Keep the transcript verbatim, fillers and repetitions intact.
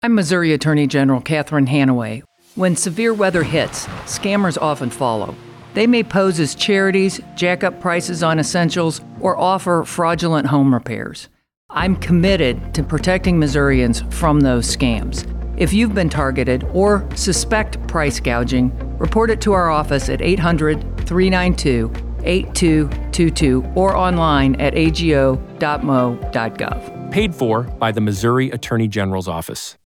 I'm Missouri Attorney General Catherine Hanaway. When severe weather hits, scammers often follow. They may pose as charities, jack up prices on essentials, or offer fraudulent home repairs. I'm committed to protecting Missourians from those scams. If you've been targeted or suspect price gouging, report it to our office at eight hundred, three nine two, eight two two two or online at a g o dot m o dot gov. Paid for by the Missouri Attorney General's Office.